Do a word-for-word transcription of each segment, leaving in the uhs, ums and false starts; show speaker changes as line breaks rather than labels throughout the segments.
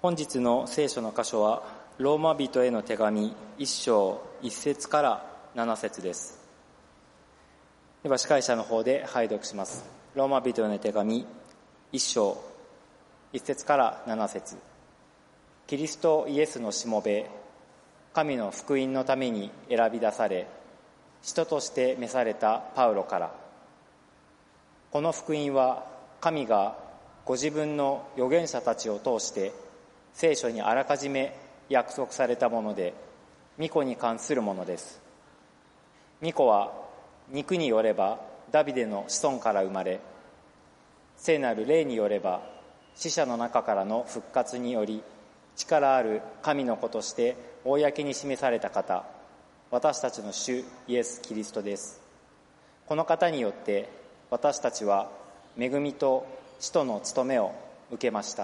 本日の聖書の箇所はローマ人への手紙一章一節から七節です。では司会者の方で拝読します。ローマ人への手紙一章一節から七節。キリストイエスのしもべ、神の福音のために選び出され、使徒として召されたパウロから。この福音は神がご自分の預言者たちを通して聖書にあらかじめ約束されたもので、御子に関するものです。御子は肉によればダビデの子孫から生まれ、聖なる霊によれば死者の中からの復活により力ある神の子として公に示された方、私たちの主イエス・キリストです。この方によって私たちは恵みと使徒の務めを受けました。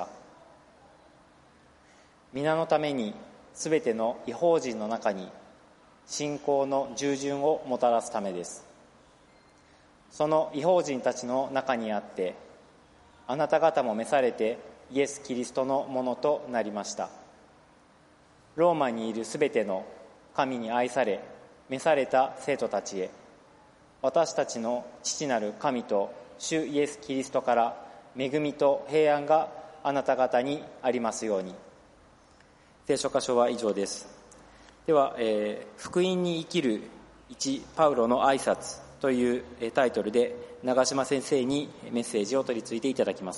皆のためにすべての異邦人の中に信仰の従順をもたらすためです。その異邦人たちの中にあって、あなた方も召されてイエス・キリストのものとなりました。ローマにいるすべての神に愛され召された生徒たちへ、私たちの父なる神と主イエス・キリストから恵みと平安があなた方にありますように。聖書箇所は以上です。では、えー、福音に生きるいちパウロの挨拶というタイトルで長島先生にメッセージを取り次いでいただきます。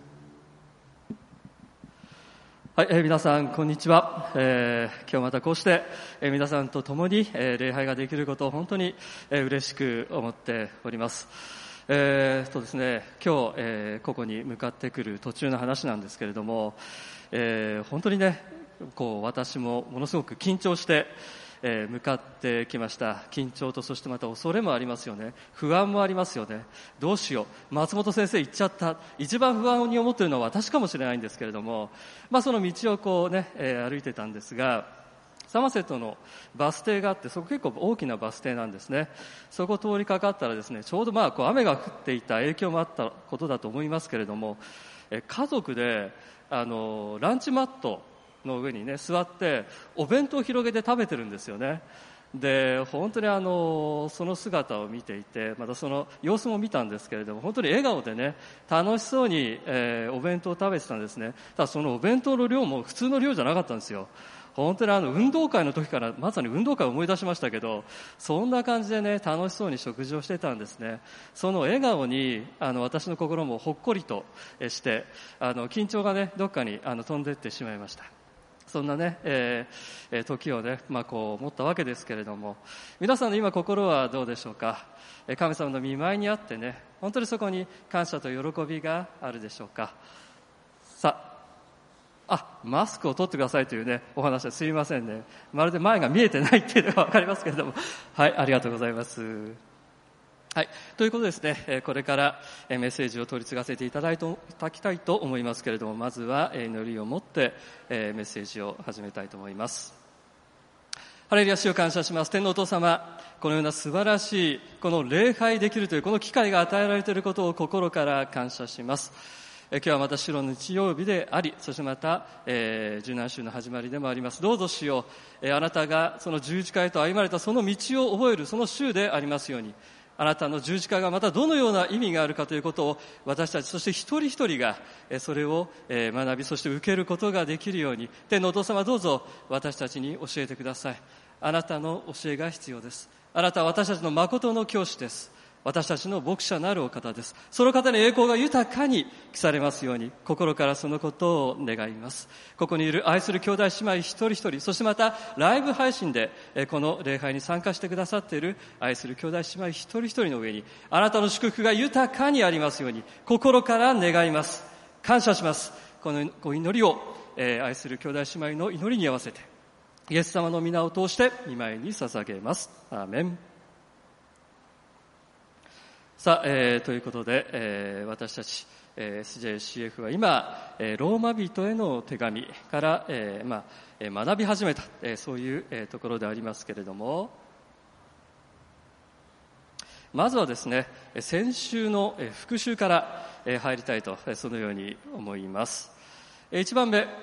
はい、えー、皆さんこんにちは。えー、今日またこうして、えー、皆さんと共に、えー、礼拝ができることを本当に、えー、嬉しく思っております。えー、とですね、今日、えー、ここに向かってくる途中の話なんですけれども、えー、本当にね、こう私もものすごく緊張して、えー、向かってきました。緊張とそしてまた恐れもありますよね。不安もありますよね。どうしよう、松本先生言っちゃった。一番不安に思っているのは私かもしれないんですけれども、まあその道をこうね、えー、歩いてたんですが、サマセットのバス停があって、そこ結構大きなバス停なんですね。そこ通りかかったらですね、ちょうどまあこう雨が降っていた影響もあったことだと思いますけれども、え家族であのランチマットの上にね座ってお弁当を広げて食べてるんですよね。で本当にあのその姿を見ていて、またその様子も見たんですけれども、本当に笑顔でね楽しそうに、えー、お弁当を食べてたんですね。ただそのお弁当の量も普通の量じゃなかったんですよ。本当にあの運動会の時からまさに運動会を思い出しましたけど、そんな感じでね楽しそうに食事をしてたんですね。その笑顔にあの私の心もほっこりとして、あの緊張がねどっかにあの飛んでいってしまいました。そんなね、えー、時をね、まあ、こう思ったわけですけれども、皆さんの今心はどうでしょうか。神様の御前にあってね、本当にそこに感謝と喜びがあるでしょうか。さあ、あ、マスクを取ってくださいというね、お話ですいませんね。まるで前が見えてないっていうのがわかりますけれども、はい、ありがとうございます。はい、ということですね、これからメッセージを取り継がせていただきたいと思いますけれども、まずは祈りを持ってメッセージを始めたいと思います。ハレルヤ、主を感謝します。天のお父様、このような素晴らしいこの礼拝できるというこの機会が与えられていることを心から感謝します。今日はまた主の日曜日であり、そしてまた、えー、受難週の始まりでもあります。どうぞ主よ、えー、あなたがその十字架へと歩まれたその道を覚えるその週でありますように、あなたの十字架がまたどのような意味があるかということを私たち、そして一人一人がそれを学び、そして受けることができるように、天のお父様、どうぞ私たちに教えてください。あなたの教えが必要です。あなたは私たちの誠の教師です。私たちの牧者なるお方です。その方に栄光が豊かに来されますように、心からそのことを願います。ここにいる愛する兄弟姉妹一人一人、そしてまたライブ配信でこの礼拝に参加してくださっている愛する兄弟姉妹一人一人の上に、あなたの祝福が豊かにありますように、心から願います。感謝します。このご祈りを愛する兄弟姉妹の祈りに合わせて、イエス様の皆を通して御前に捧げます。アーメン。さあ、えー、ということで、えー、私たち、えー、エスジェーシーエフ は今、えー、ローマ人への手紙から、えーまあ、学び始めた、えー、そういう、えー、ところでありますけれども、まずはですね、先週の、えー、復習から、えー、入りたいと、そのように思います。えー、一番目、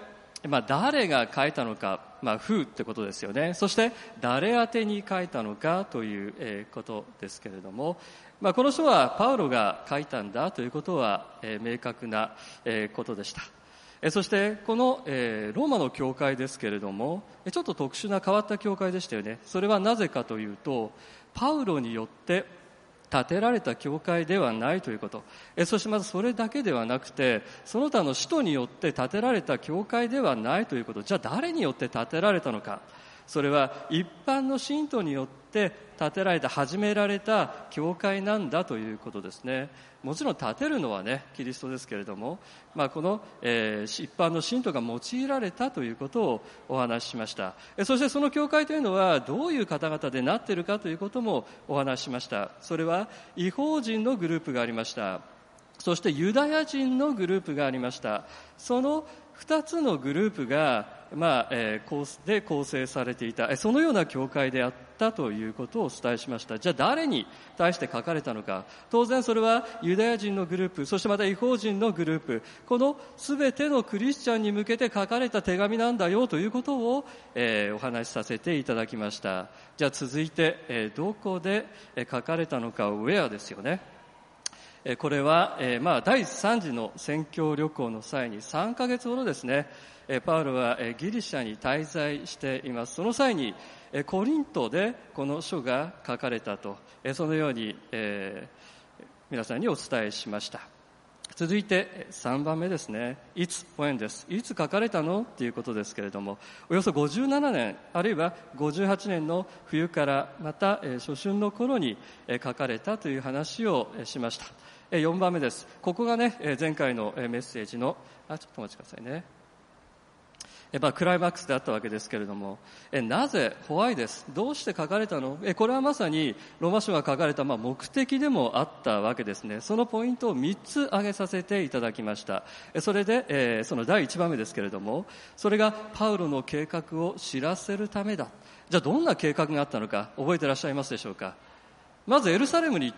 まあ、誰が書いたのか、まあ、who ってことですよね。そして誰宛てに書いたのかという、えー、ことですけれども、まあ、この書はパウロが書いたんだということは、えー、明確な、えー、ことでした。えー、そしてこの、えー、ローマの教会ですけれども、ちょっと特殊な変わった教会でしたよね。それはなぜかというと、パウロによって建てられた教会ではないということ。えそしてまずそれだけではなくて、その他の使徒によって建てられた教会ではないということ。じゃあ誰によって建てられたのか。それは一般の信徒によって建てられた、始められた教会なんだということですね。もちろん建てるのはね、キリストですけれども、まあ、この、えー、一般の信徒が用いられたということをお話ししました。えそしてその教会というのはどういう方々でなっているかということもお話ししました。それは異邦人のグループがありました。そしてユダヤ人のグループがありました。その二つのグループが、まあえー、で構成されていた、そのような教会であったということをお伝えしました。じゃあ誰に対して書かれたのか。当然それはユダヤ人のグループ、そしてまた異邦人のグループ、このすべてのクリスチャンに向けて書かれた手紙なんだよということを、えー、お話しさせていただきました。じゃあ続いて、えー、どこで書かれたのか、ウェアですよね。これは、えーまあ、第三次の宣教旅行の際にさんかげつほどですね、パウロはギリシャに滞在しています。その際にコリントでこの書が書かれたと、そのように、えー、皆さんにお伝えしました。続いてさんばんめですね。いつ、whenです。いつ書かれたのということですけれども、およそごじゅうななねん、あるいはごじゅうはちねんの冬からまた初春の頃に書かれたという話をしました。よんばんめです。ここがね、前回のメッセージの、あ、ちょっとお待ちくださいね。まあ、クライマックスであったわけですけれども、えなぜホワイです。どうして書かれたの。えこれはまさにローマ書が書かれた、まあ、目的でもあったわけですね。そのポイントをみっつ挙げさせていただきました。えそれで、えー、そのだいいちばんめですけれども、それがパウロの計画を知らせるためだ。じゃあどんな計画があったのか覚えていらっしゃいますでしょうか。まずエルサレムに行って、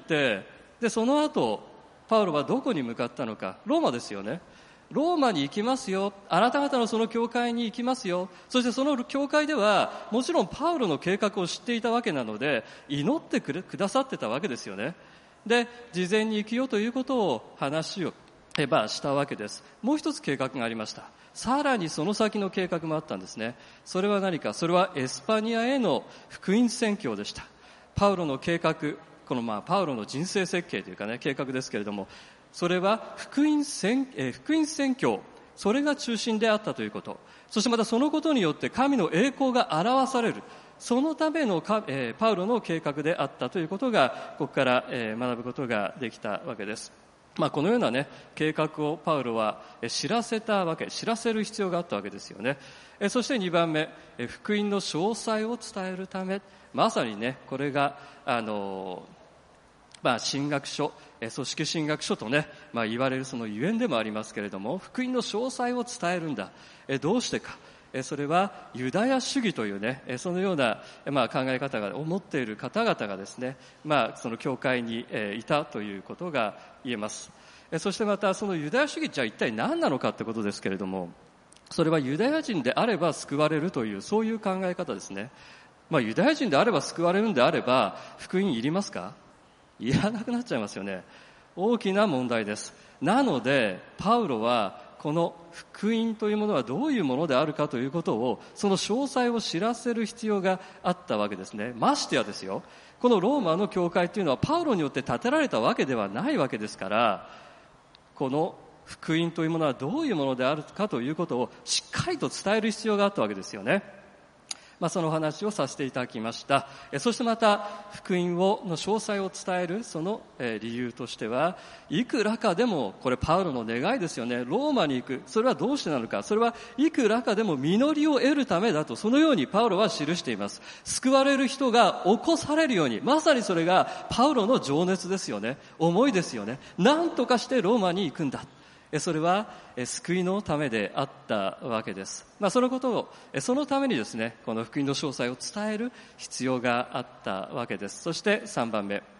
でその後パウロはどこに向かったのか。ローマですよね。ローマに行きますよ。あなた方のその教会に行きますよ。そしてその教会ではもちろんパウロの計画を知っていたわけなので、祈ってくれくださってたわけですよね。で、事前に行くよということを話をえばしたわけです。もう一つ計画がありました。さらにその先の計画もあったんですね。それは何か。それはエスパニアへの福音宣教でした。パウロの計画、このまあパウロの人生設計というかね、計画ですけれども、それは福音宣、えー、福音宣教、それが中心であったということ。そしてまたそのことによって神の栄光が表される。そのためのか、えー、パウロの計画であったということが、ここから、えー、学ぶことができたわけです。まあ、このようなね、計画をパウロは知らせたわけ、知らせる必要があったわけですよね。えそしてにばんめ、福音の詳細を伝えるため、まさにね、これが、あのー、まあ、神学書、組織神学書とね、まあ、言われるそのゆえんでもありますけれども、福音の詳細を伝えるんだ。どうしてか。それはユダヤ主義というね、そのような、まあ、考え方を持っている方々がですね、まあ、その教会にいたということが言えます。そしてまたそのユダヤ主義じゃ一体何なのかということですけれども、それはユダヤ人であれば救われるという、そういう考え方ですね。まあ、ユダヤ人であれば救われるんであれば、福音いりますか？いらなくなっちゃいますよね。大きな問題です。なのでパウロはこの福音というものはどういうものであるかということを、その詳細を知らせる必要があったわけですね。ましてやですよ、このローマの教会というのはパウロによって建てられたわけではないわけですから、この福音というものはどういうものであるかということをしっかりと伝える必要があったわけですよね。まあ、その話をさせていただきました。そしてまた福音をの詳細を伝えるその理由としては、いくらかでも、これパウロの願いですよね。ローマに行く。それはどうしてなのか。それはいくらかでも実りを得るためだと、そのようにパウロは記しています。救われる人が起こされるように、まさにそれがパウロの情熱ですよね。思いですよね。なんとかしてローマに行くんだ。それは救いのためであったわけです。まあ、そのことを、そのためにですね、この福音の詳細を伝える必要があったわけです。そしてさんばんめ、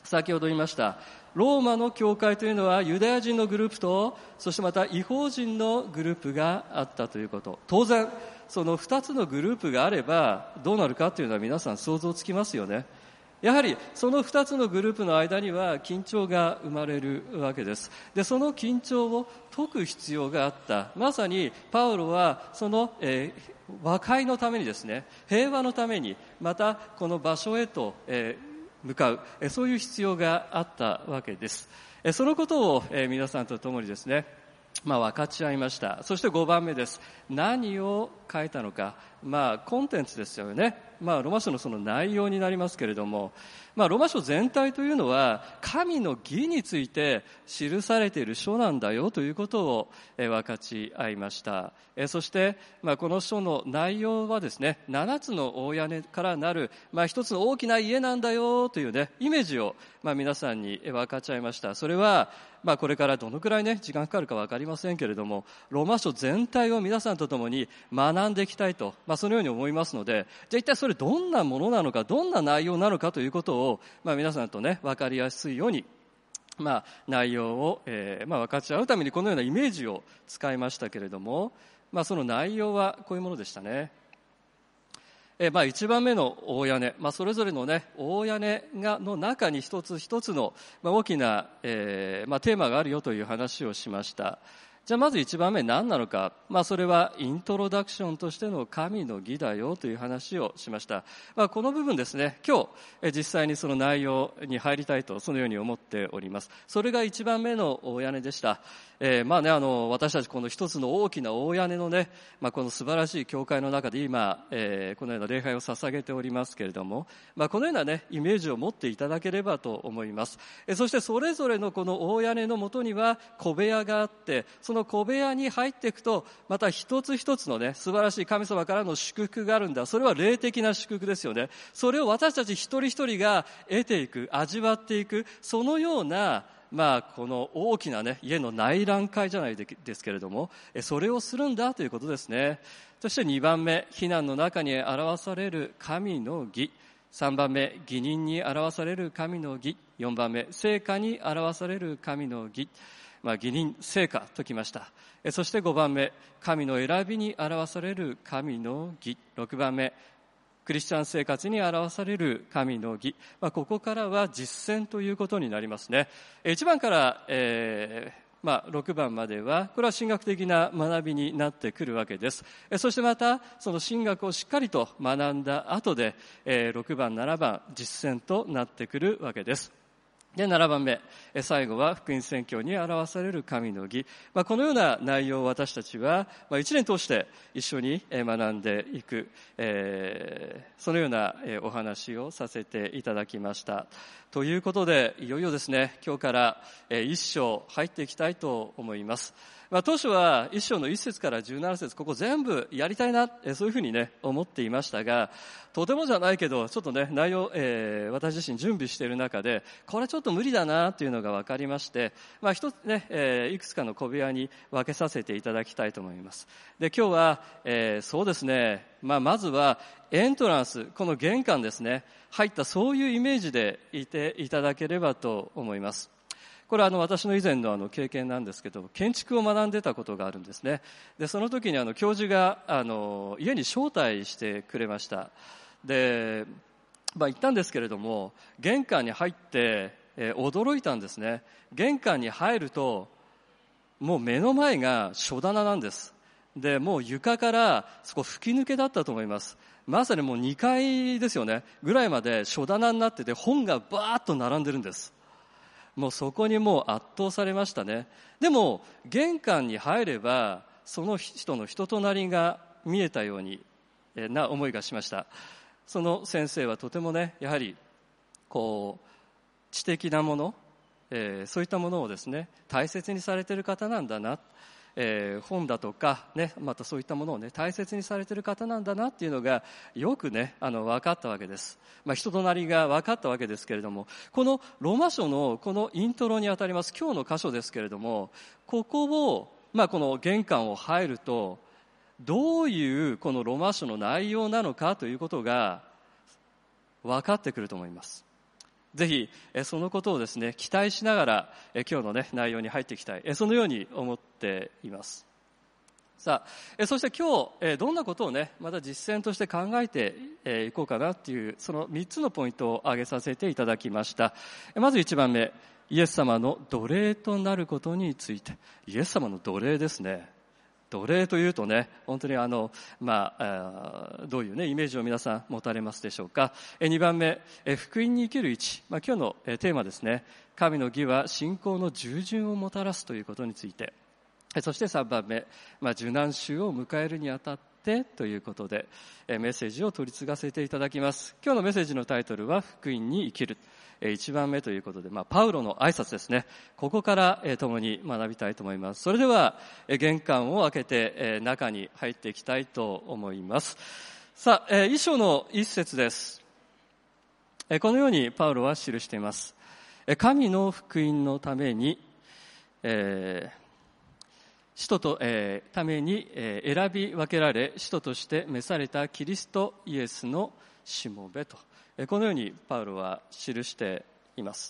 先ほど言いましたローマの教会というのはユダヤ人のグループとそしてまた異邦人のグループがあったということ、当然そのふたつのグループがあればどうなるかというのは皆さん想像つきますよね。やはりそのふたつのグループの間には緊張が生まれるわけです。で、その緊張を解く必要があった。まさにパウロはその、えー、和解のためにですね、平和のためにまたこの場所へと、えー、向かう、えー、そういう必要があったわけです。えー、そのことを、えー、皆さんと共にですね、まあ、分かち合いました。そしてごばんめです。何を書いたのか。まあ、コンテンツですよね。まあ、ロマ書のその内容になりますけれども、まあ、ロマ書全体というのは、神の義について記されている書なんだよということを分かち合いました。そして、まあ、この書の内容はですね、ななつの大屋根からなる、まあ、一つの大きな家なんだよというね、イメージを、まあ、皆さんに分かち合いました。それは、まあ、これからどのくらいね、時間かかるか分かりませんけれども、ローマ書全体を皆さんと共に学んでいきたいと、まあ、そのように思いますので、じゃあ一体それどんなものなのか、どんな内容なのかということを、まあ、皆さんとね、分かりやすいように、まあ、内容を、えーまあ、分かち合うためにこのようなイメージを使いましたけれども、まあ、その内容はこういうものでしたね。えまあ、一番目の大屋根、まあ、それぞれの、ね、大屋根がの中に一つ一つの、まあ、大きな、えーまあ、テーマがあるよという話をしました。じゃあまず一番目何なのか、まあ、それはイントロダクションとしての神の義だよという話をしました。まあ、この部分ですね、今日え実際にその内容に入りたいとそのように思っております。それが一番目の大屋根でした。えー、まあね、あの私たちこの一つの大きな大屋根のね、まあ、この素晴らしい教会の中で今、えー、このような礼拝を捧げておりますけれども、まあ、このようなねイメージを持っていただければと思います。えー、そしてそれぞれのこの大屋根のもとには小部屋があって、その小部屋に入っていくとまた一つ一つのね素晴らしい神様からの祝福があるんだ。それは霊的な祝福ですよね。それを私たち一人一人が得ていく、味わっていく、そのようなまあ、この大きな、ね、家の内覧会じゃないですけれども、それをするんだということですね。そしてにばんめ、避難の中に表される神の義。さんばんめ、義人に表される神の義。よんばんめ、聖歌に表される神の義。まあ、義人、聖歌ときました。そしてごばんめ、神の選びに表される神の義。ろくばんめ、クリスチャン生活に表される神の義、まあ、ここからは実践ということになりますね。いちばんから、えーまあ、ろくばんまではこれは神学的な学びになってくるわけです。そしてまたその神学をしっかりと学んだ後で、えー、ろくばんななばん実践となってくるわけです。でななばんめ、最後は福音宣教に表される神の義、まあ、このような内容を私たちは、まあ、いちねん通して一緒に学んでいく、えー、そのようなお話をさせていただきました。ということでいよいよですね、今日から一章入っていきたいと思います。まあ、当初は一章の一節から十七節、ここ全部やりたいな、そういうふうにね思っていましたが、とてもじゃないけどちょっとね内容、えー、私自身準備している中でこれちょっと無理だなというのが分かりまして、まあ、一つね、えー、いくつかの小部屋に分けさせていただきたいと思います。で今日は、えー、そうですね、まあ、まずはエントランス、この玄関ですね、入ったそういうイメージでいていただければと思います。これはあの私の以前のあの経験なんですけど、建築を学んでたことがあるんですね。でその時にあの教授があの家に招待してくれました。で、まあ、行ったんですけれども、玄関に入って、えー、驚いたんですね。玄関に入るともう目の前が書棚なんです。でもう床からそこ吹き抜けだったと思います。まさにもうにかいですよねぐらいまで書棚になってて、本がバーッと並んでるんです。もうそこにもう圧倒されましたね。でも玄関に入ればその人の人となりが見えたようにな思いがしました。その先生はとてもね、やはりこう知的なもの、えー、そういったものをですね大切にされている方なんだな、えー、本だとか、ね、またそういったものを、ね、大切にされている方なんだなっていうのがよく、ね、あの分かったわけです。まあ、人となりが分かったわけですけれども、このローマ書のこのイントロにあたります今日の箇所ですけれども、ここを、まあ、この玄関を入るとどういうこのローマ書の内容なのかということが分かってくると思います。 ぜひそのことをですね期待しながら今日の、ね、内容に入っていきたい、そのように思っています。さあ、そして今日どんなことをねまた実践として考えていこうかなっていう、そのみっつのポイントを挙げさせていただきました。まずいちばんめ、イエス様の奴隷となることについて。イエス様の奴隷ですね。奴隷というとね、本当にあの、まあ、どういうね、イメージを皆さん持たれますでしょうか。にばんめ、福音に生きる位置。まあ、今日のテーマですね。神の義は信仰の従順をもたらすということについて。そしてさんばんめ、まあ、受難週を迎えるにあたってということで、メッセージを取り継がせていただきます。今日のメッセージのタイトルは、福音に生きる。いちばんめということで、まあ、パウロの挨拶ですね。ここから共に学びたいと思います。それでは、玄関を開けて中に入っていきたいと思います。さあ、一章の一節です。このようにパウロは記しています。神の福音のために、えー使徒と、えー、ために、えー、選び分けられ、使徒として召されたキリストイエスのしもべと、えー、このようにパウロは記しています。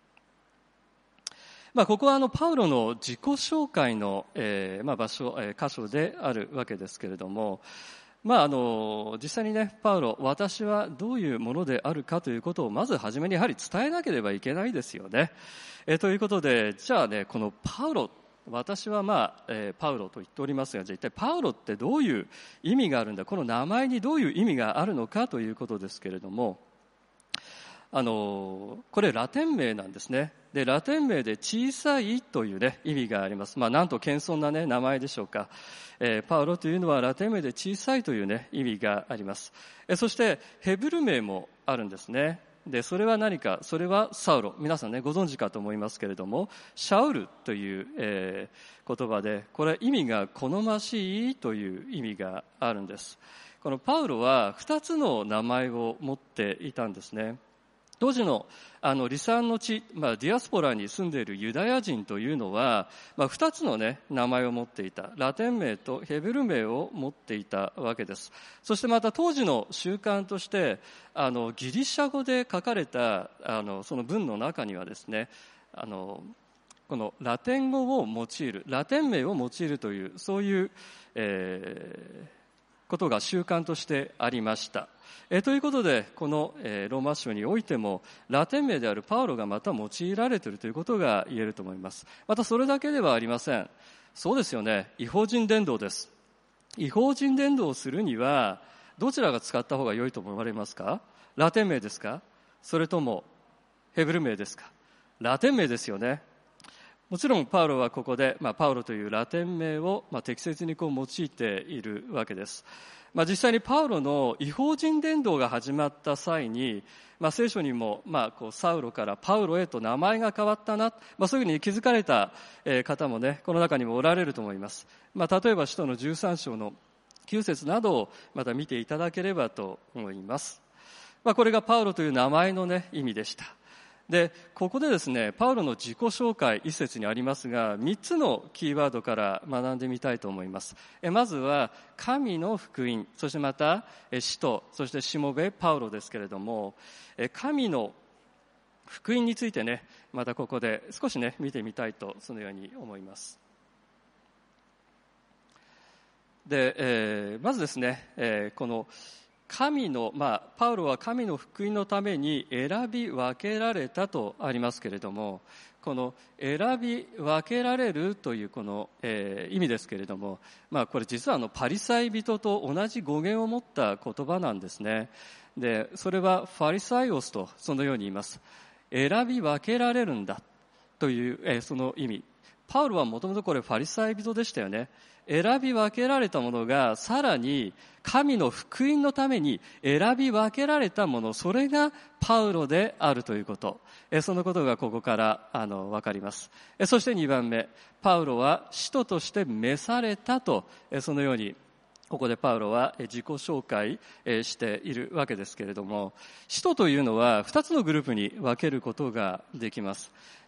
まあ、ここはあのパウロの自己紹介の、えーまあ、場所、えー、箇所であるわけですけれども、まあ、あの実際にね、パウロ、私はどういうものであるかということをまず初めにやはり伝えなければいけないですよね。えー、ということで、じゃあね、このパウロ、私はまあ、えー、パウロと言っておりますが、じゃあ一体パウロってどういう意味があるんだ、この名前にどういう意味があるのかということですけれども、あのこれラテン名なんですね。で、ラテン名で小さいというね意味があります。まあなんと謙遜なね名前でしょうか。えー、パウロというのはラテン名で小さいというね意味があります。えー、そしてヘブル名もあるんですね。で、それは何か、それはサウロ。皆さんね、ご存知かと思いますけれども、シャウルという、えー、言葉で、これ意味が好ましいという意味があるんです。このパウロは二つの名前を持っていたんですね。当時のあの離散の地、まあ、ディアスポラに住んでいるユダヤ人というのは、まあ、二つの、ね、名前を持っていた。ラテン名とヘブル名を持っていたわけです。そしてまた当時の習慣としてあのギリシャ語で書かれたあのその文の中にはですね、あのこのラテン語を用いる、ラテン名を用いるというそういう、えーことが習慣としてありました。えということで、この、えー、ローマ書においてもラテン名であるパウロがまた用いられているということが言えると思います。またそれだけではありません。そうですよね、異邦人伝道です。異邦人伝道をするにはどちらが使った方が良いと思われますか？ラテン名ですか？それともヘブル名ですか？ラテン名ですよね。もちろんパウロはここで、まあ、パウロというラテン名を、まあ、適切にこう用いているわけです。まあ、実際にパウロの異邦人伝道が始まった際に、まあ、聖書にも、まあ、こうサウロからパウロへと名前が変わったな、まあ、そういうふうに気づかれた方もね、この中にもおられると思います。まあ、例えば使徒のじゅうさん章のきゅう節などをまた見ていただければと思います。まあ、これがパウロという名前の、ね、意味でした。で、ここでですね、パウロの自己紹介一節にありますが、三つのキーワードから学んでみたいと思います。えまずは神の福音、そしてまた使徒、そしてしもべパウロですけれども、え神の福音についてね、またここで少しね見てみたいとそのように思います。で、えー、まずですね、えー、この神の、まあ、パウロは神の福音のために選び分けられたとありますけれども、この選び分けられるというこの、えー、意味ですけれども、まあ、これ実はあのパリサイ人と同じ語源を持った言葉なんですね。で、それはファリサイオスとそのように言います。選び分けられるんだという、えー、その意味。パウロはもともとこれファリサイ人でしたよね。選び分けられたものがさらに神の福音のために選び分けられたもの、それがパウロであるということ、そのことがここからあの分かります。そしてにばんめ、パウロは使徒として召されたと、そのようにここでパウロは自己紹介しているわけですけれども、使徒というのはふたつのグループに分けることができます。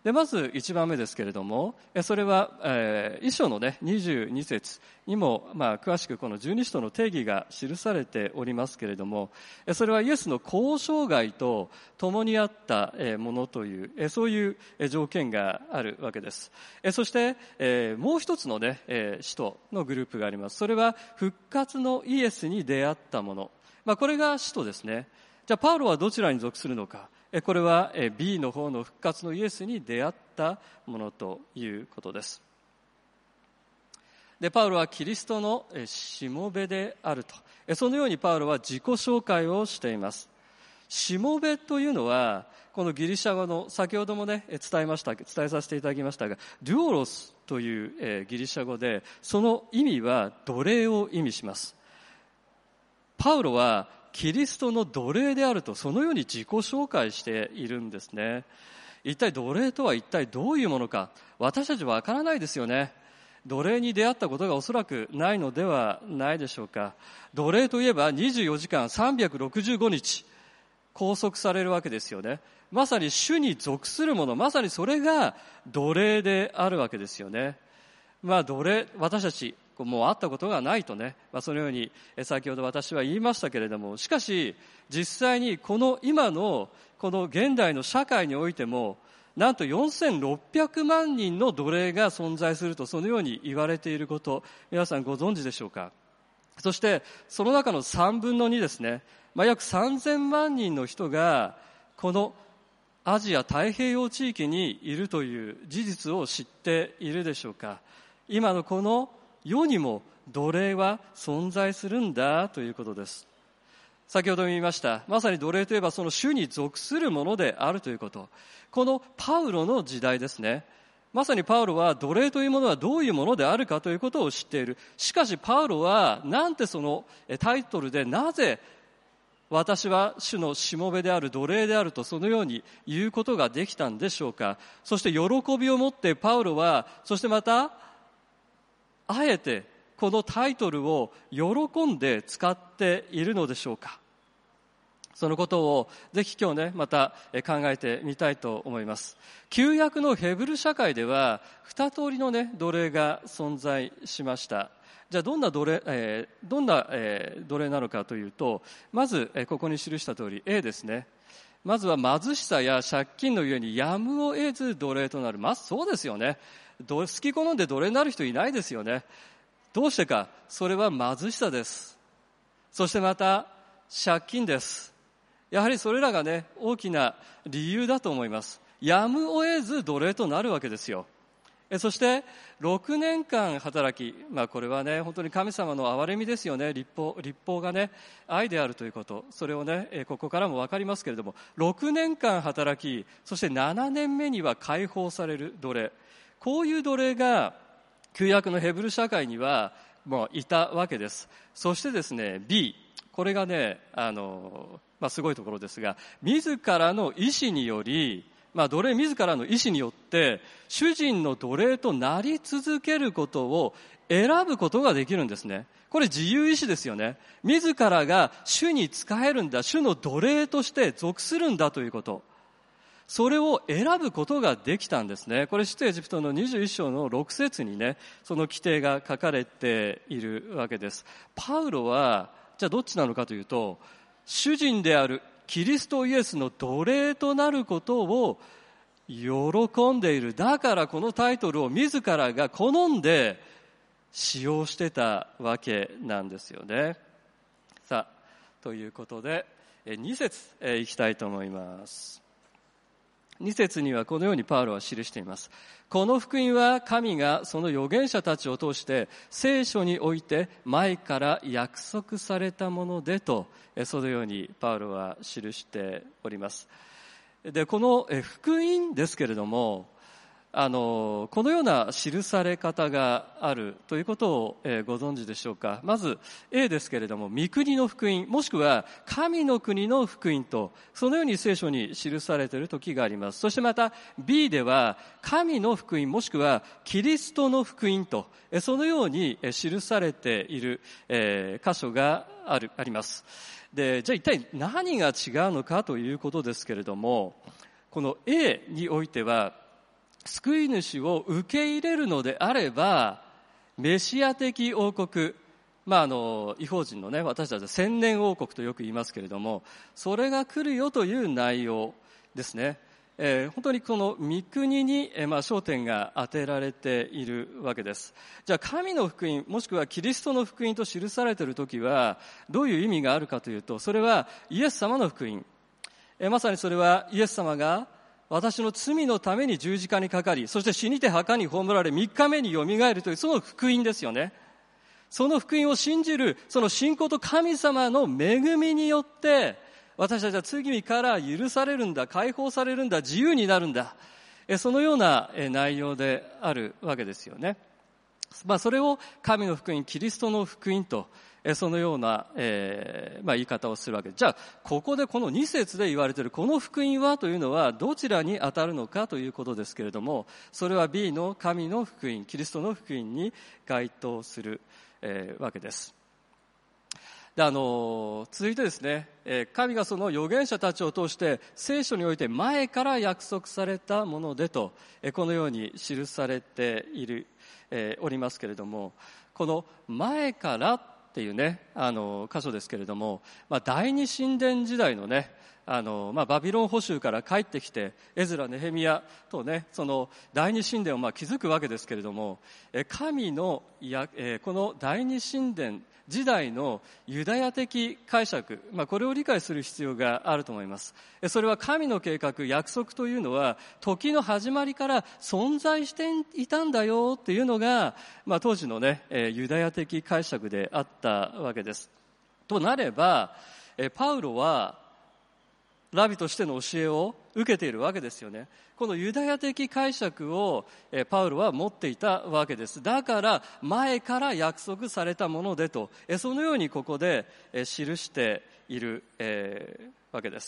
でまずいちばんめですけれども、それは、えー、一章のねにじゅうに節にも、まあ、詳しくこの十二使徒の定義が記されておりますけれども、それはイエスの交渉外と共にあったものという、そういう条件があるわけです。そして、えー、もう一つのね使徒のグループがあります。それは復活のイエスに出会ったもの、まあ、これが使徒ですね。じゃあパウロはどちらに属するのか。これは ビー の方の復活のイエスに出会ったものということです。で、パウロはキリストのしもべであると。そのようにパウロは自己紹介をしています。しもべというのは、このギリシャ語の、先ほどもね、伝えました、伝えさせていただきましたが、デュオロスというギリシャ語で、その意味は奴隷を意味します。パウロは、キリストの奴隷であると、そのように自己紹介しているんですね。一体奴隷とは一体どういうものか、私たちはわからないですよね。奴隷に出会ったことがおそらくないのではないでしょうか。奴隷といえばにじゅうよじかんさんびゃくろくじゅうごにち拘束されるわけですよね。まさに主に属するもの、まさにそれが奴隷であるわけですよね。まあ奴隷、私たちもう会ったことがないとね、まあ、そのように先ほど私は言いましたけれども、しかし実際にこの今のこの現代の社会においても、なんとよんせんろっぴゃくまんにんの奴隷が存在すると、そのように言われていること、皆さんご存知でしょうか。そしてその中のさんぶんのにですね、まあ、約さんぜんまんにんの人がこのアジア太平洋地域にいるという事実を知っているでしょうか。今のこの世にも奴隷は存在するんだということです。先ほども言いました、まさに奴隷といえばその主に属するものであるということ。このパウロの時代ですね。まさにパウロは奴隷というものはどういうものであるかということを知っている。しかしパウロはなんてそのタイトルで、なぜ私は主のしもべである、奴隷であるとそのように言うことができたんでしょうか。そして喜びを持ってパウロは、そしてまたあえてこのタイトルを喜んで使っているのでしょうか。そのことをぜひ今日ね、また考えてみたいと思います。旧約のヘブル社会では二通りのね、奴隷が存在しました。じゃあどんな奴隷、えー、どんな、えー、奴隷なのかというと、まず、えー、ここに記した通り A ですね。まずは貧しさや借金のゆえにやむを得ず奴隷となる。まあそうですよね。好き好んで奴隷になる人いないですよね。どうしてか、それは貧しさです。そしてまた借金です。やはりそれらがね、大きな理由だと思います。やむを得ず奴隷となるわけですよ。そしてろくねんかん働き、まあこれはね、本当に神様の憐れみですよね。立法、立法がね、愛であるということ、それをね、ここからも分かりますけれども、ろくねんかん働き、そしてななねんめには解放される奴隷、こういう奴隷が旧約のヘブル社会にはもういたわけです。そしてですね、 B、 これがね、あの、まあ、すごいところですが、自らの意思により、まあ、奴隷自らの意思によって主人の奴隷となり続けることを選ぶことができるんですね。これ自由意志ですよね。自らが主に仕えるんだ、主の奴隷として属するんだということ、それを選ぶことができたんですね。これ出エジプトのにじゅういっしょうのろく節にね、その規定が書かれているわけです。パウロはじゃあどっちなのかというと、主人であるキリストイエスの奴隷となることを喜んでいる。だからこのタイトルを自らが好んで使用してたわけなんですよね。さあ、ということでに節いきたいと思います。に節にはこのようにパウロは記しています。この福音は神がその預言者たちを通して聖書において前から約束されたものでと、そのようにパウロは記しております。で、この福音ですけれども、あのこのような記され方があるということを、えー、ご存知でしょうか。まず A ですけれども、御国の福音、もしくは神の国の福音と、そのように聖書に記されている時があります。そしてまた B では神の福音、もしくはキリストの福音と、えー、そのように、えー、記されている、えー、箇所があるあります。で、じゃあ一体何が違うのかということですけれども、この A においては救い主を受け入れるのであれば、メシア的王国、まあ、あの異邦人のね、私たちは千年王国とよく言いますけれども、それが来るよという内容ですね。えー、本当にこの御国に、えーまあ、焦点が当てられているわけです。じゃあ神の福音、もしくはキリストの福音と記されているときはどういう意味があるかというと、それはイエス様の福音、えー、まさにそれはイエス様が私の罪のために十字架にかかり、そして死にて墓に葬られみっかめによみがえるというその福音ですよね。その福音を信じるその信仰と神様の恵みによって私たちは罪から許されるんだ、解放されるんだ、自由になるんだ、そのような内容であるわけですよね。まあ、それを神の福音、キリストの福音と、そのような、えーまあ、言い方をするわけです。じゃあここでこのに節で言われているこの福音はというのはどちらに当たるのかということですけれども、それは B の神の福音、キリストの福音に該当する、えー、わけです。であの続いてですね、神がその預言者たちを通して聖書において前から約束されたものでとこのように記されている、えー、おりますけれども、この前からっていうね、あの箇所ですけれども、まあ、第二神殿時代のね、あのまあ、バビロン捕囚から帰ってきてエズラ、ネヘミヤとね、その第二神殿をまあ築くわけですけれども、神のや、えー、この第二神殿時代のユダヤ的解釈、まあ、これを理解する必要があると思います。それは神の計画、約束というのは時の始まりから存在していたんだよというのが、まあ、当時のね、ユダヤ的解釈であったわけです。となれば、パウロはラビとしての教えを受けているわけですよね。このユダヤ的解釈をパウロは持っていたわけです。だから前から約束されたものでと、そのようにここで記しているわけです。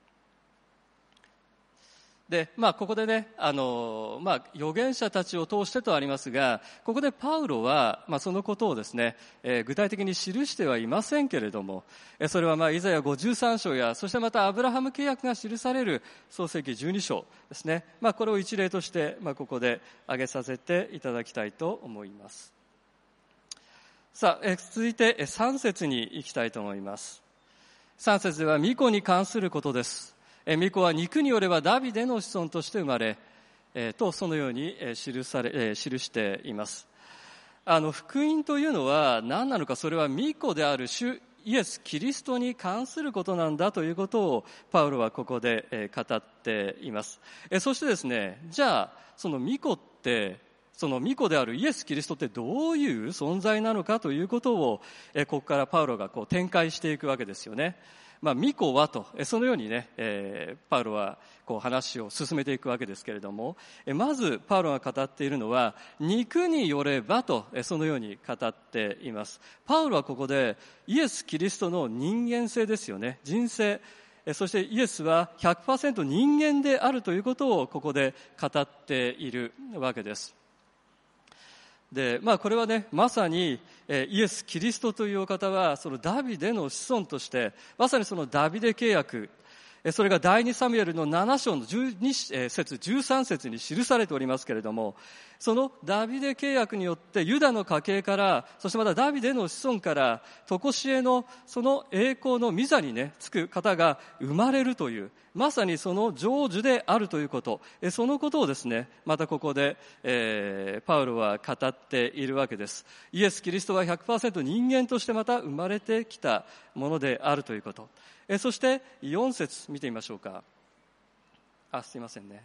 で、まあ、ここでね、あの、まあ、預言者たちを通してとありますが、ここでパウロは、まあ、そのことをですね、えー、具体的に記してはいませんけれども、えー、それはまあ、イザヤごじゅうさん章や、そしてまたアブラハム契約が記される創世記じゅうに章ですね。まあ、これを一例として、まあ、ここで挙げさせていただきたいと思います。さあ、えー、続いてさん節に行きたいと思います。さん節では、御子に関することです。御子は肉によればダビデの子孫として生まれ、えー、とそのように記され、えー、記しています。あの福音というのは何なのか、それは御子である主イエス・キリストに関することなんだということをパウロはここで、えー、語っています。えー、そしてですね、じゃあその御子ってその御子であるイエス・キリストってどういう存在なのかということを、えー、ここからパウロがこう展開していくわけですよね。まあ、御子はと、そのようにね、えー、パウロはこう話を進めていくわけですけれども、えまずパウロが語っているのは肉によればと、そのように語っています。パウロはここでイエス・キリストの人間性ですよね、人生、そしてイエスは ひゃくパーセント 人間であるということをここで語っているわけです。で、まあ、これはね、まさに、えー、イエス・キリストというお方はそのダビデの子孫としてまさにそのダビデ契約、えー、それが第二サムエルのなな章のじゅうに節じゅうさん節に記されておりますけれども、そのダビデ契約によってユダの家系から、そしてまたダビデの子孫から常しえのその栄光の御座にねつく方が生まれるという、まさにその成就であるということ、そのことをですね、またここで、えー、パウロは語っているわけです。イエス・キリストは ひゃくパーセント 人間としてまた生まれてきたものであるということ。えそしてよん節見てみましょうか。あ、すいませんね。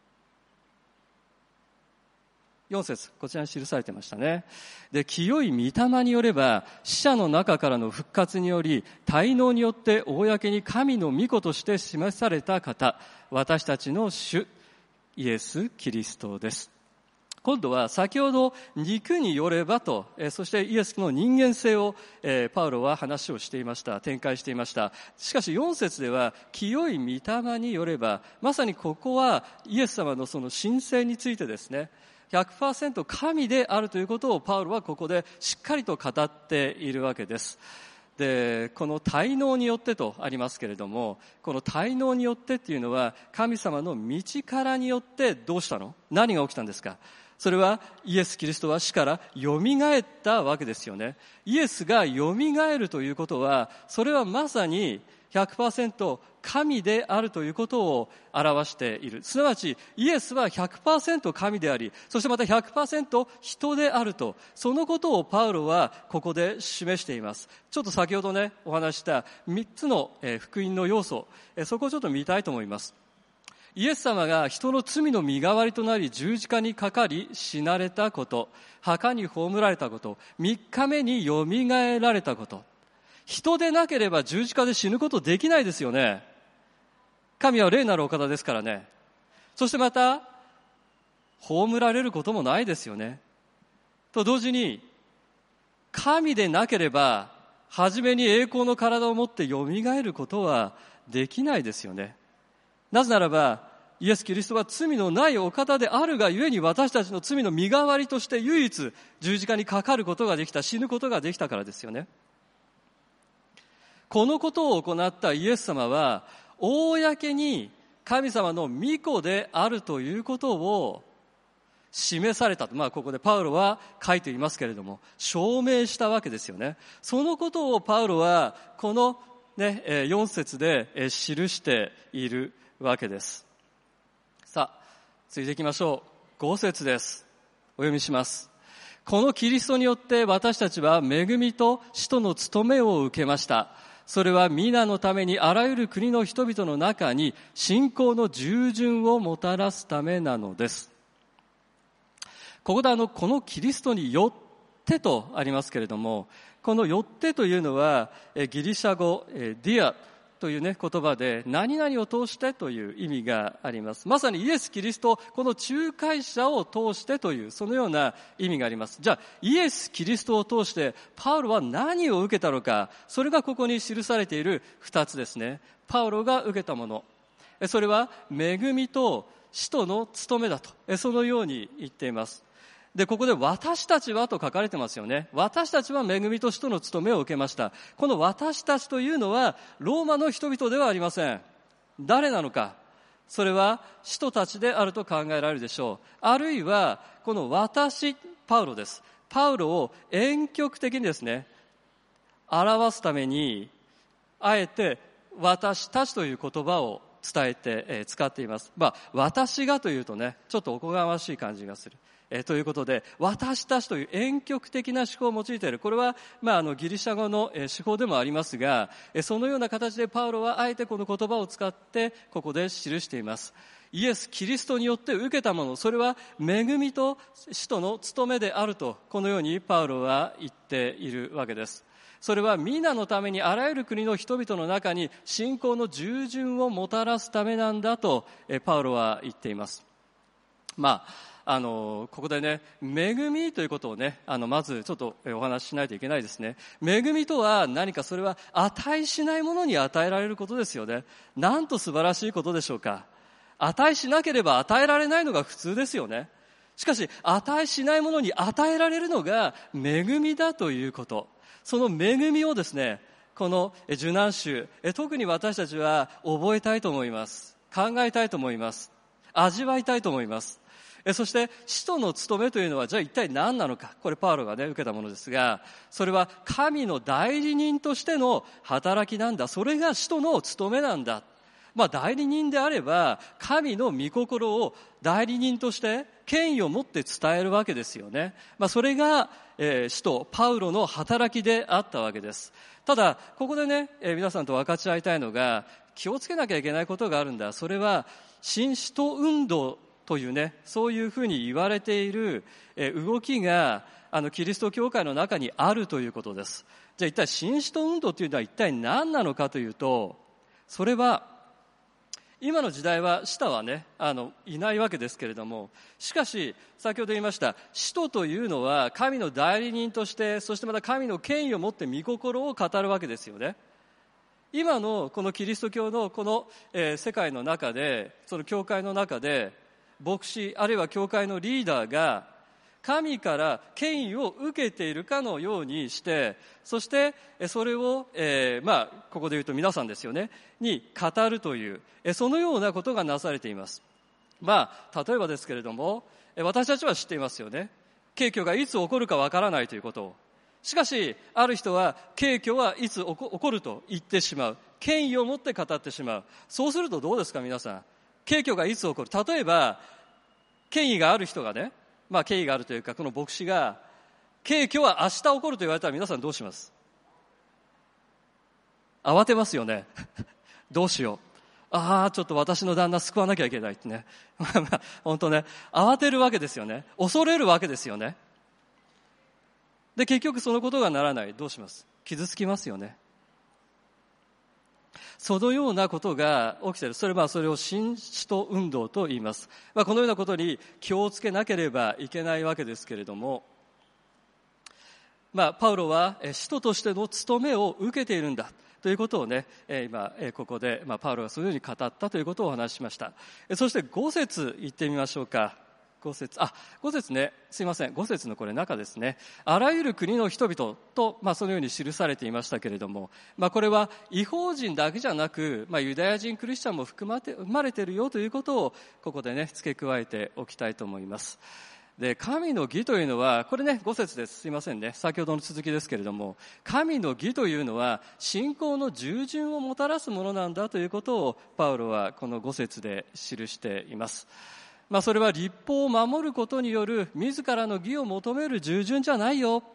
よん節、こちらに記されてましたね。で、清い御霊によれば死者の中からの復活により滞納によって公に神の御子として示された方、私たちの主イエス・キリストです。今度は先ほど肉によればと、そしてイエスの人間性をパウロは話をしていました、展開していました。しかしよん節では清い御霊によれば、まさにここはイエス様のその神性についてですね、ひゃくパーセント 神であるということをパウロはここでしっかりと語っているわけです。 で、この滞納によってとありますけれども、この滞納によってっていうのは、神様の道からによってどうしたの？何が起きたんですか？それはイエス・キリストは死からよみがえったわけですよね。イエスがよみがえるということは、それはまさに ひゃくパーセント 神であるということを表している。すなわちイエスは ひゃくパーセント 神であり、そしてまた ひゃくパーセント 人であると、そのことをパウロはここで示しています。ちょっと先ほどねお話したみっつの福音の要素、そこをちょっと見たいと思います。イエス様が人の罪の身代わりとなり十字架にかかり死なれたこと、墓に葬られたこと、みっかめによみがえられたこと。人でなければ十字架で死ぬことできないですよね。神は霊なるお方ですからね。そしてまた葬られることもないですよね。と同時に神でなければ初めに栄光の体を持ってよみがえることはできないですよね。なぜならばイエス・キリストは罪のないお方であるがゆえに、私たちの罪の身代わりとして唯一十字架にかかることができた、死ぬことができたからですよね。このことを行ったイエス様は公に神様の御子であるということを示されたと、まあここでパウロは書いていますけれども、証明したわけですよね。そのことをパウロはこのねよん節で記しているわけです。さあ続いていきましょう。ご節です。お読みします。このキリストによって私たちは恵みと使徒の務めを受けました。それは皆のためにあらゆる国の人々の中に信仰の従順をもたらすためなのです。ここであのこのキリストによってとありますけれども、このよってというのはギリシャ語ディアというね言葉で何々を通してという意味があります。まさにイエス・キリスト、この仲介者を通してというそのような意味があります。じゃあイエス・キリストを通してパウロは何を受けたのか、それがここに記されている二つですね。パウロが受けたもの、それは恵みと使徒の務めだと、そのように言っています。で、ここで私たちはと書かれてますよね。私たちは恵みと使徒の務めを受けました。この私たちというのはローマの人々ではありません。誰なのか。それは使徒たちであると考えられるでしょう。あるいはこの私、パウロです。パウロを婉曲的にですね、表すためにあえて私たちという言葉を伝えて、えー、使っています。まあ私がというとね、ちょっとおこがましい感じがする。えー、ということで私たちという婉曲的な手法を用いている。これは、まあ、あのギリシャ語の、えー、手法でもありますが、えー、そのような形でパウロはあえてこの言葉を使ってここで記しています。イエス・キリストによって受けたもの、それは恵みと使徒の務めであると、このようにパウロは言っているわけです。それは皆のためにあらゆる国の人々の中に信仰の従順をもたらすためなんだとえパウロは言っています。まあ、あのここでね、恵みということをね、あのまずちょっとお話ししないといけないですね。恵みとは何か、それは値しないものに与えられることですよね。なんと素晴らしいことでしょうか。値しなければ与えられないのが普通ですよね。しかし値しないものに与えられるのが恵みだということ、その恵みをですね、この受難週、特に私たちは覚えたいと思います。考えたいと思います。味わいたいと思います。そして使徒の務めというのはじゃあ一体何なのか。これパウロがね受けたものですが、それは神の代理人としての働きなんだ。それが使徒の務めなんだ。まあ代理人であれば神の御心を代理人として権威を持って伝えるわけですよね。まあそれが、えー、使徒パウロの働きであったわけです。ただここでね、えー、皆さんと分かち合いたいのが、気をつけなきゃいけないことがあるんだ。それは新使徒運動というね、そういうふうに言われている、えー、動きがあのキリスト教会の中にあるということです。じゃあ一体新使徒運動というのは一体何なのかというと、それは今の時代は使徒はね、あのいないわけですけれども、しかし先ほど言いました使徒というのは神の代理人として、そしてまた神の権威を持って御心を語るわけですよね。今のこのキリスト教のこの、えー、世界の中で、その教会の中で牧師あるいは教会のリーダーが神から権威を受けているかのようにして、そしてそれを、えー、まあここで言うと皆さんですよねに語るという、そのようなことがなされています。まあ例えばですけれども、私たちは知っていますよね。景挙がいつ起こるかわからないということを。しかしある人は景挙はいつ起こると言ってしまう。権威を持って語ってしまう。そうするとどうですか皆さん。景挙がいつ起こる。例えば権威がある人がね、まあ権威があるというかこの牧師が景挙は明日起こると言われたら皆さんどうします？慌てますよね。どうしよう。ああ、ちょっと私の旦那救わなきゃいけないってね。まあ本当ね、慌てるわけですよね。恐れるわけですよね。で、結局そのことがならない。どうします？傷つきますよね。そのようなことが起きている。それはそれを新使徒運動と言います。まあ、このようなことに気をつけなければいけないわけですけれども、まあ、パウロは使徒としての務めを受けているんだということをね、今ここで、まあ、パウロがそのように語ったということをお話ししました。そしてご節言ってみましょうか。ご節、あ、ご節ね、すいません、ご節のこれ中ですね。あらゆる国の人々と、まあ、そのように記されていましたけれども、まあ、これは異邦人だけじゃなく、まあ、ユダヤ人クリスチャンも含まれて、生まれているよということをここでね付け加えておきたいと思います。で、神の義というのは、これね、ご節です。すいませんね。先ほどの続きですけれども、神の義というのは、信仰の従順をもたらすものなんだということを、パウロはこのご節で記しています。まあ、それは律法を守ることによる、自らの義を求める従順じゃないよ。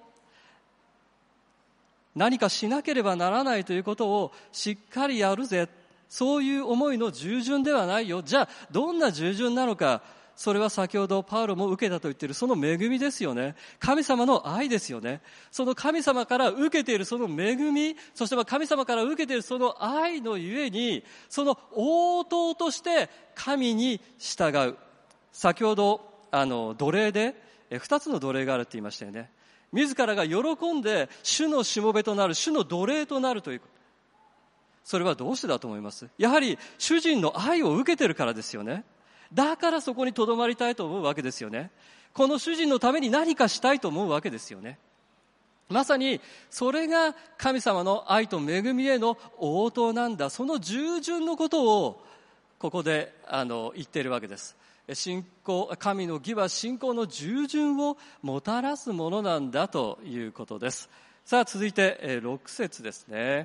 何かしなければならないということをしっかりやるぜ。そういう思いの従順ではないよ。じゃあ、どんな従順なのか。それは先ほどパウロも受けたと言っているその恵みですよね。神様の愛ですよね。その神様から受けているその恵み、そして神様から受けているその愛のゆえに、その応答として神に従う。先ほどあの奴隷で二つの奴隷があるって言いましたよね。自らが喜んで主のしもべとなる、主の奴隷となるということ。それはどうしてだと思います？やはり主人の愛を受けているからですよね。だからそこに留まりたいと思うわけですよね。この主人のために何かしたいと思うわけですよね。まさにそれが神様の愛と恵みへの応答なんだ。その従順のことをここであの言っているわけです。信仰、神の義は信仰の従順をもたらすものなんだということです。さあ続いてろく節ですね。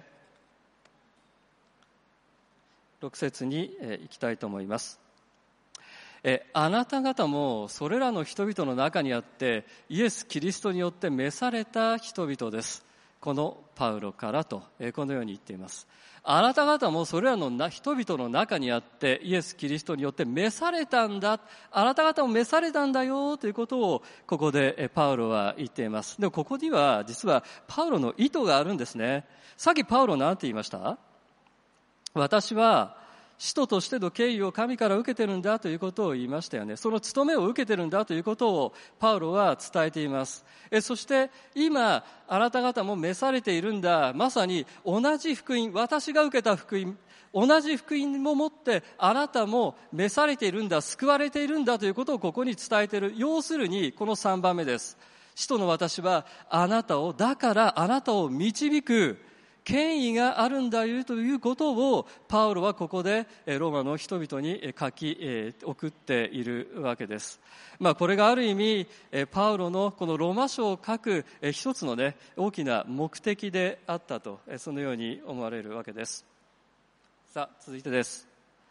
ろく節に行きたいと思います。えあなた方もそれらの人々の中にあってイエス・キリストによって召された人々です。このパウロからと、えこのように言っています。あなた方もそれらの人々の中にあってイエス・キリストによって召されたんだ。あなた方も召されたんだよということをここでパウロは言っています。でもここには実はパウロの意図があるんですね。さっきパウロ何て言いました？私は使徒としての権威を神から受けてるんだということを言いましたよね。その務めを受けてるんだということをパウロは伝えています。えそして今あなた方も召されているんだ。まさに同じ福音、私が受けた福音、同じ福音も持ってあなたも召されているんだ、救われているんだということをここに伝えている。要するにこのさんばんめです。使徒の私はあなたを、だからあなたを導く権威があるんだよということをパウロはここでローマの人々に書き送っているわけです。まあこれがある意味パウロのこのローマ書を書く一つのね大きな目的であったと、そのように思われるわけです。さあ続いてです。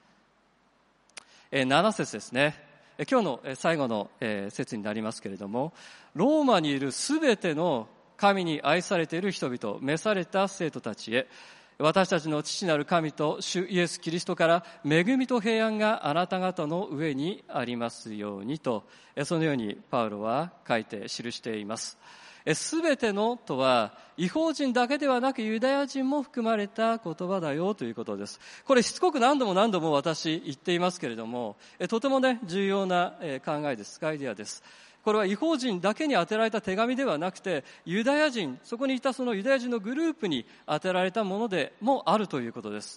なな節ですね。今日の最後の節になりますけれども、ローマにいるすべての神に愛されている人々、召された生徒たちへ、私たちの父なる神と主イエス・キリストから恵みと平安があなた方の上にありますようにと、そのようにパウロは書いて記しています。すべてのとは異邦人だけではなくユダヤ人も含まれた言葉だよということです。これしつこく何度も何度も私言っていますけれども、とてもね重要な考えです。アイデアです。これは異邦人だけに当てられた手紙ではなくて、ユダヤ人、そこにいたそのユダヤ人のグループに当てられたものでもあるということです。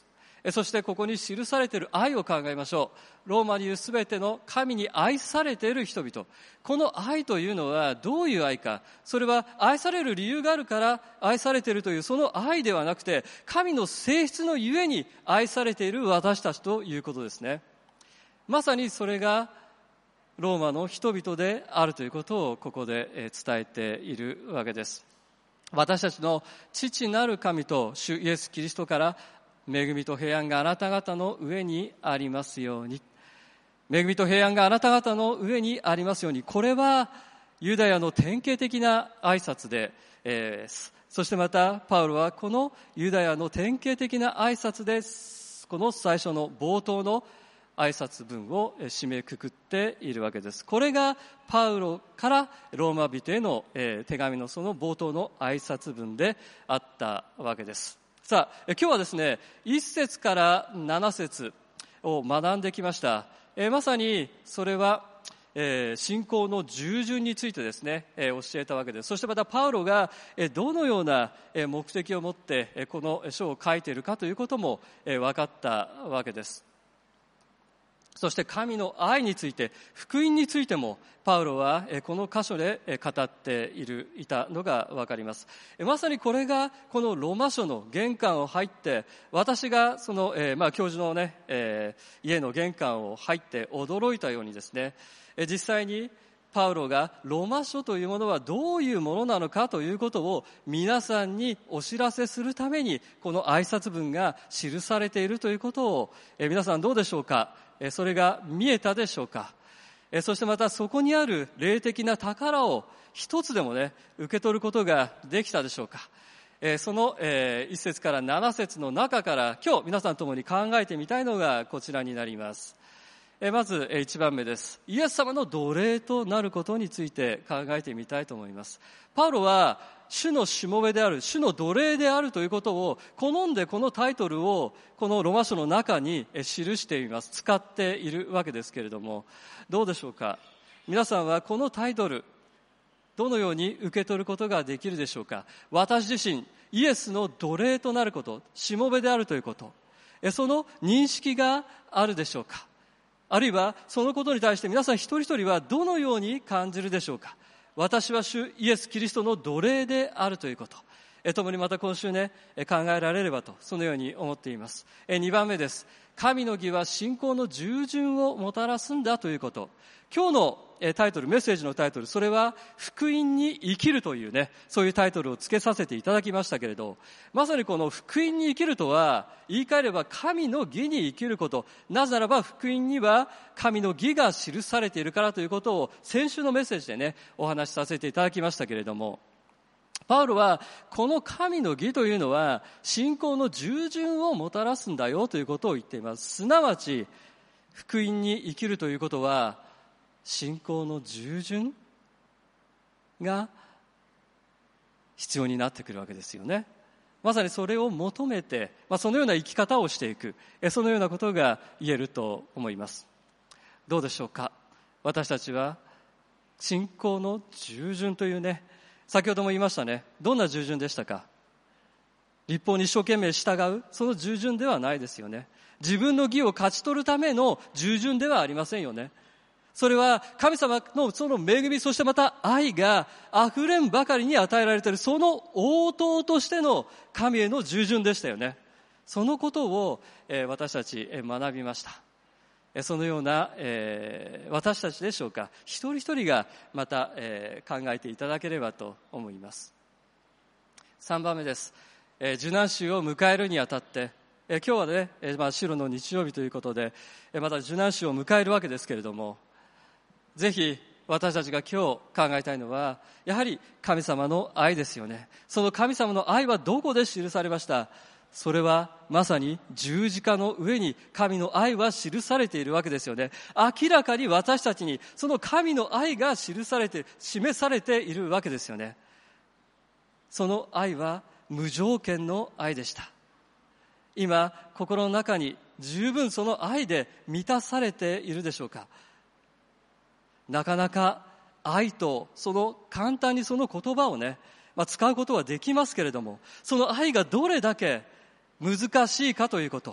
そしてここに記されている愛を考えましょう。ローマにいるすべての神に愛されている人々。この愛というのはどういう愛か。それは愛される理由があるから愛されているというその愛ではなくて、神の性質のゆえに愛されている私たちということですね。まさにそれがローマの人々であるということをここで伝えているわけです。私たちの父なる神と主イエス・キリストから恵みと平安があなた方の上にありますように。恵みと平安があなた方の上にありますように。これはユダヤの典型的な挨拶で、えー、そしてまたパウロはこのユダヤの典型的な挨拶でこの最初の冒頭の挨拶文を締めくくっているわけです。これがパウロからローマ人への手紙のその冒頭の挨拶文であったわけです。さあ、今日はですね、いっ節からなな節を学んできました。えまさにそれは、えー、信仰の従順についてですね、えー、教えたわけです。そしてまたパウロが、えー、どのような、えー、目的を持って、えー、この書を書いているかということも、えー、分かったわけです。そして神の愛について、福音についてもパウロはこの箇所で語っているいたのがわかります。まさにこれがこのローマ書の玄関を入って、私がその、えー、まあ教授のね、えー、家の玄関を入って驚いたようにですね、実際にパウロがローマ書というものはどういうものなのかということを皆さんにお知らせするためにこの挨拶文が記されているということを、え皆さんどうでしょうか。それが見えたでしょうか。そしてまたそこにある霊的な宝を一つでもね受け取ることができたでしょうか。その一節から七節の中から今日皆さんともに考えてみたいのがこちらになります。まず一番目です。イエス様の奴隷となることについて考えてみたいと思います。パウロは主のしもべである、主の奴隷であるということを好んでこのタイトルをこのローマ書の中に記しています。使っているわけですけれども、どうでしょうか。皆さんはこのタイトルどのように受け取ることができるでしょうか。私自身イエスの奴隷となること、しもべであるということ、その認識があるでしょうか。あるいはそのことに対して皆さん一人一人はどのように感じるでしょうか。私は主イエス・キリストの奴隷であるということ、え共にまた今週ね考えられればとそのように思っています。えにばんめです。神の義は信仰の従順をもたらすんだということ。今日のタイトル、メッセージのタイトル、それは福音に生きるというね、そういうタイトルをつけさせていただきましたけれど、まさにこの福音に生きるとは言い換えれば神の義に生きること。なぜならば福音には神の義が記されているからということを先週のメッセージでねお話しさせていただきましたけれども、パウロはこの神の義というのは信仰の従順をもたらすんだよということを言っています。すなわち福音に生きるということは信仰の従順が必要になってくるわけですよね。まさにそれを求めて、まあ、そのような生き方をしていく、そのようなことが言えると思います。どうでしょうか。私たちは信仰の従順というね、先ほども言いましたね。どんな従順でしたか。律法に一生懸命従う、その従順ではないですよね。自分の義を勝ち取るための従順ではありませんよね。それは神様のその恵み、そしてまた愛が溢れんばかりに与えられている、その応答としての神への従順でしたよね。そのことを私たち学びました。そのような、えー、私たちでしょうか。一人一人がまた、えー、考えていただければと思います。さんばんめです。えー、受難週を迎えるにあたって、えー、今日はね、えーまあ、白の日曜日ということで、えー、また受難週を迎えるわけですけれども、ぜひ私たちが今日考えたいのはやはり神様の愛ですよね。その神様の愛はどこで記されました。それはまさに十字架の上に神の愛は記されているわけですよね。明らかに私たちにその神の愛が記されて示されているわけですよね。その愛は無条件の愛でした。今心の中に十分その愛で満たされているでしょうか。なかなか愛とその簡単にその言葉をね、まあ、使うことはできますけれども、その愛がどれだけ難しいかということ、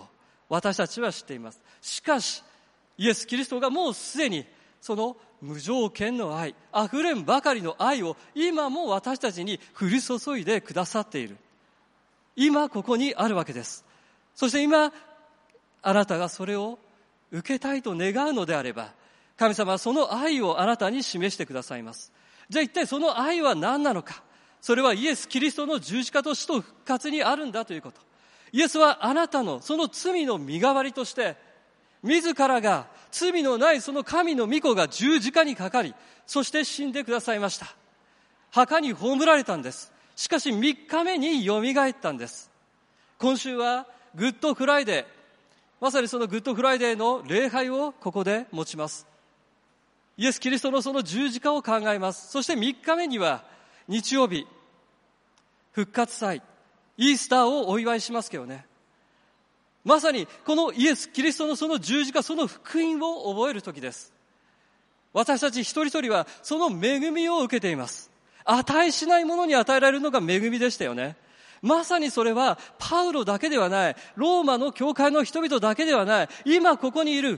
私たちは知っています。しかしイエス・キリストがもうすでにその無条件の愛、あふれんばかりの愛を今も私たちに降り注いでくださっている。今ここにあるわけです。そして今あなたがそれを受けたいと願うのであれば、神様はその愛をあなたに示してくださいます。じゃあ一体その愛は何なのか。それはイエス・キリストの十字架と死と復活にあるんだということ。イエスはあなたのその罪の身代わりとして自らが罪のないその神の御子が十字架にかかり、そして死んでくださいました。墓に葬られたんです。しかしみっかめによみがえったんです。今週はグッドフライデー、まさにそのグッドフライデーの礼拝をここで持ちます。イエス・キリストのその十字架を考えます。そしてみっかめには日曜日、復活祭、イースターをお祝いしますけどね。まさにこのイエス・キリストのその十字架、その福音を覚える時です。私たち一人一人はその恵みを受けています。値しないものに与えられるのが恵みでしたよね。まさにそれはパウロだけではない、ローマの教会の人々だけではない、今ここにいる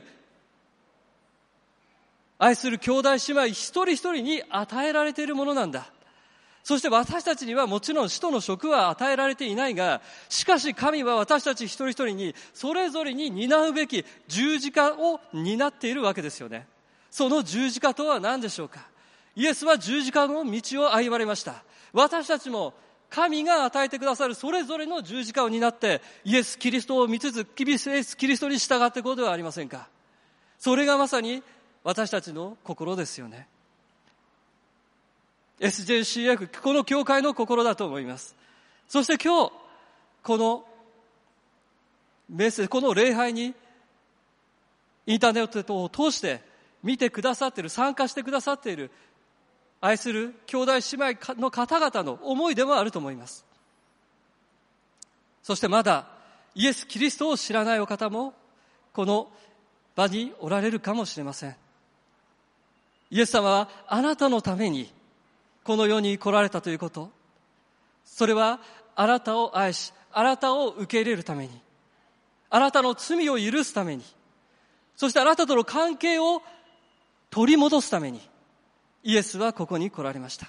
愛する兄弟姉妹一人一人に与えられているものなんだ。そして私たちにはもちろん使徒の職は与えられていないが、しかし神は私たち一人一人にそれぞれに担うべき十字架を担っているわけですよね。その十字架とは何でしょうか。イエスは十字架の道を歩まれました。私たちも神が与えてくださるそれぞれの十字架を担ってイエス・キリストを見つつ、イエス・キリストに従っていこうではありませんか。それがまさに私たちの心ですよね。エスジェーシーエフ、 この教会の心だと思います。そして今日このメッセージ、この礼拝にインターネットを通して見てくださっている、参加してくださっている愛する兄弟姉妹の方々の思いでもあると思います。そしてまだイエス・キリストを知らないお方もこの場におられるかもしれません。イエス様はあなたのためにこの世に来られたということ、それはあなたを愛し、あなたを受け入れるために、あなたの罪を許すために、そしてあなたとの関係を取り戻すためにイエスはここに来られました。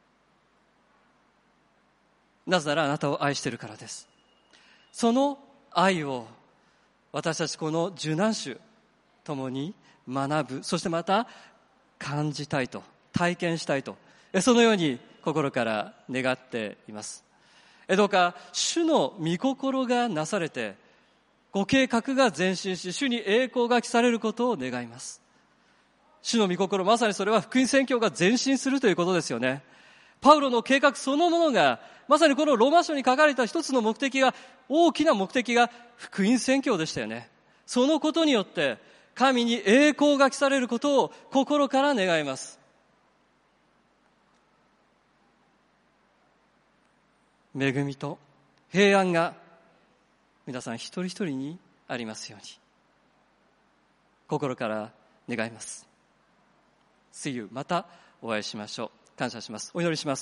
なぜならあなたを愛しているからです。その愛を私たちこの受難週共に学ぶ、そしてまた感じたいと、体験したいと、そのように心から願っています。どうか主の御心がなされて、ご計画が前進し、主に栄光が期されることを願います。主の御心、まさにそれは福音宣教が前進するということですよね。パウロの計画そのものが、まさにこのローマ書に書かれた一つの目的が、大きな目的が福音宣教でしたよね。そのことによって神に栄光が期されることを心から願います。恵みと平安が皆さん一人一人にありますように心から願います。 See you、 またお会いしましょう。感謝します。お祈りします。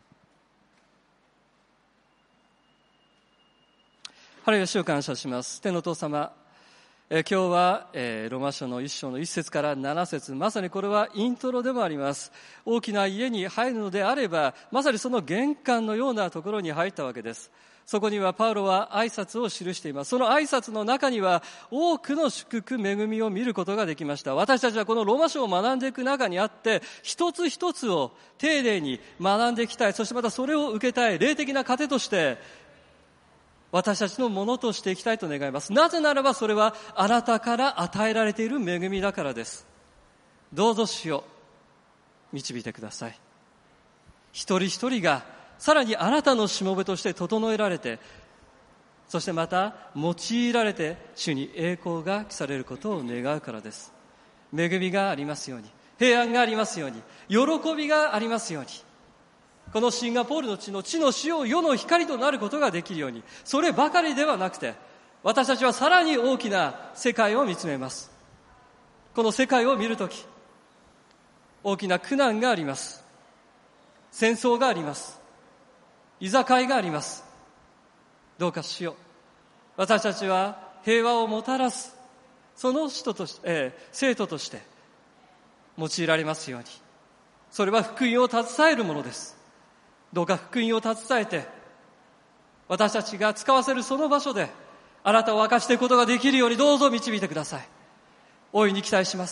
ハレルヤ、主を感謝します。天のお父様、えー、今日は、えー、ローマ書の一章の一節から七節、まさにこれはイントロでもあります。大きな家に入るのであれば、まさにその玄関のようなところに入ったわけです。そこにはパウロは挨拶を記しています。その挨拶の中には多くの祝福、恵みを見ることができました。私たちはこのローマ書を学んでいく中にあって、一つ一つを丁寧に学んでいきたい。そしてまたそれを受けたい。霊的な糧として私たちのものとしていきたいと願います。なぜならばそれはあなたから与えられている恵みだからです。どうぞ主よ、導いてください。一人一人がさらにあなたのしもべとして整えられて、そしてまた用いられて主に栄光が来されることを願うからです。恵みがありますように、平安がありますように、喜びがありますように、このシンガポールの地の地の塩を世の光となることができるように、そればかりではなくて、私たちはさらに大きな世界を見つめます。この世界を見るとき、大きな苦難があります。戦争があります。いざかいがあります。どうか主よ、私たちは平和をもたらす、その人として、えー、生徒として用いられますように。それは福音を携えるものです。どうか福音を携えて、私たちが使わせるその場所であなたを明かしていくことができるようにどうぞ導いてください。大いに期待します。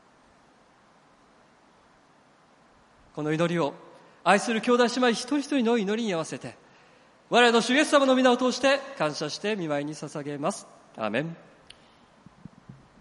この祈りを愛する兄弟姉妹一人一人の祈りに合わせて、我らの主イエス様の皆を通して感謝して御前に捧げます。アーメン。